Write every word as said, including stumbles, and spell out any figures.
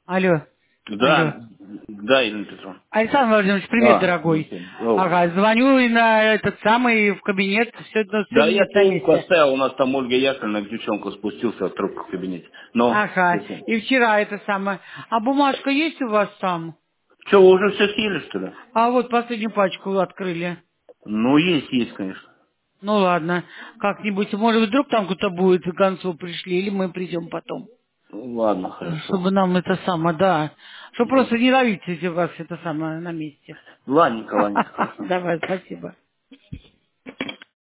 Алло, алло. Да, да, Ирина Петровна. Александр Владимирович, привет, А, дорогой. ну, Ага, звоню и на этот самый в кабинет, все, все да, я есть на трубку месте. оставил, у нас там Ольга Яковлевна, девчонка, спустился в трубку в кабинете. Но, Ага, и вчера это самое. А бумажка есть у вас там? что, вы уже все съели, что ли? А вот последнюю пачку открыли. Ну, есть, есть, конечно. Ну ладно, как-нибудь, может вдруг там кто-то будет к концу пришли, или мы придем потом. Ну, ладно, хорошо. Чтобы нам это самое, да. Чтобы Ну, просто не ловить вас это самое на месте. ладненько, ладненько, хорошо. Давай, спасибо.